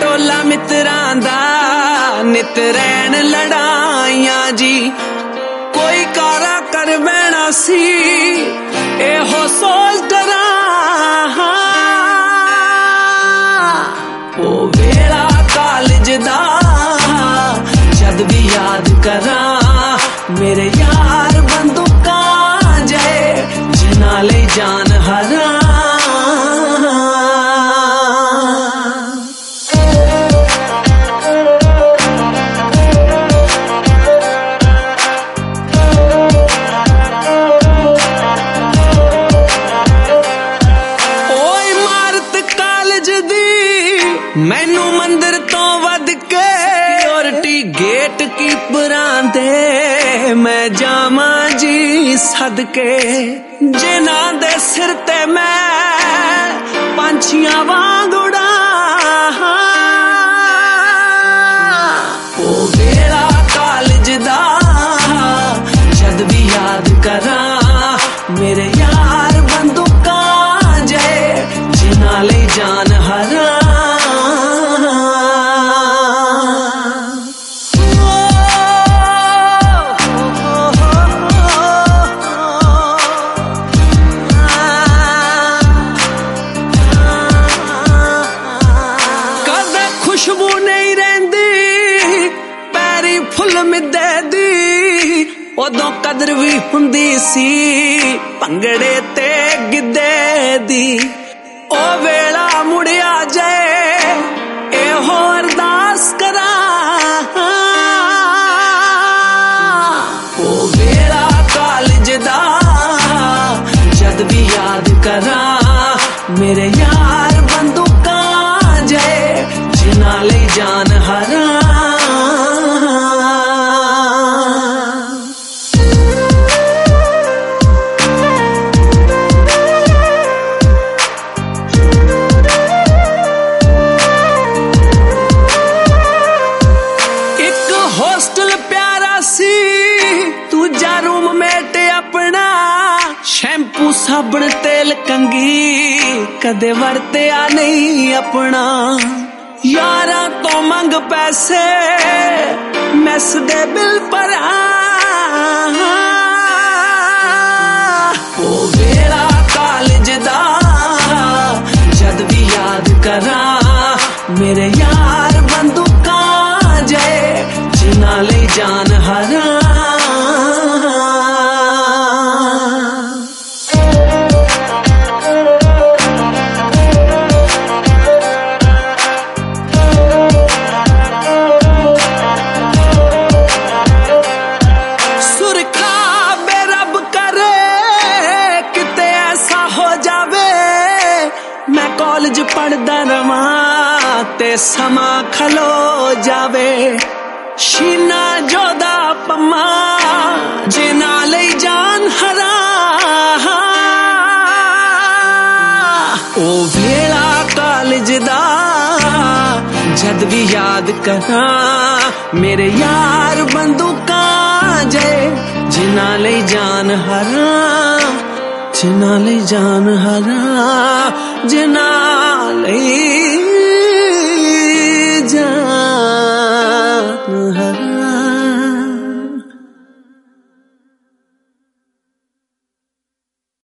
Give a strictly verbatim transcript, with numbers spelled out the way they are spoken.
टोला मित्रां दा नित रैन लड़ाइयां जी कोई कारा कर बैना सी एहो सोच डरा ओ वेला कॉलेज दा जद भी याद करा मेरे यार बंदूकां जे जिन्हां ले जान हरा मैनू मंदिर तो वध के सिक्योरिटी गेट कीपरां दे मैं जामा जी सदके जिन्हां दे सिर ते मैं पंछियां वांग उड़ा ओ वेला कॉलेज दा जद भी याद करा मेरे यार बंदूकां जे जिन्हां ले जान हरा खुशबू नहीं रहिंदी पैरी फुल मिदे दी उदों कदर भी हुंदी सी भंगड़े ते गिद्धे दी ओ वेला मुड़िया जाए एहो अरदास करा ओ वेला कॉलेज दा जद भी याद करा मेरे यार बंदूकां जे जिन्हां ले जान हरा एक हॉस्टल प्यारा सी दूजा रूममेट अपना शैम्पू साबण तेल कंगी कदे वरत्या नहीं अपना यारा तो मंग पैसे मैस दे बिल पर ओ वेला कॉलेज दा जद भी याद करा मेरे यार बंदूकां जे जिन्हां ले जान हरा मैं कॉलेज पढ़दा रवां ते समा खलो जावे शीना जोदा पम्मा जिन्हां ले जान हरा ओ वेला कॉलेज दा जद भी याद करा मेरे यार बंदूकां जे जिन्हां ले जान हरा जिन्हां ले जान हरा जिन्हां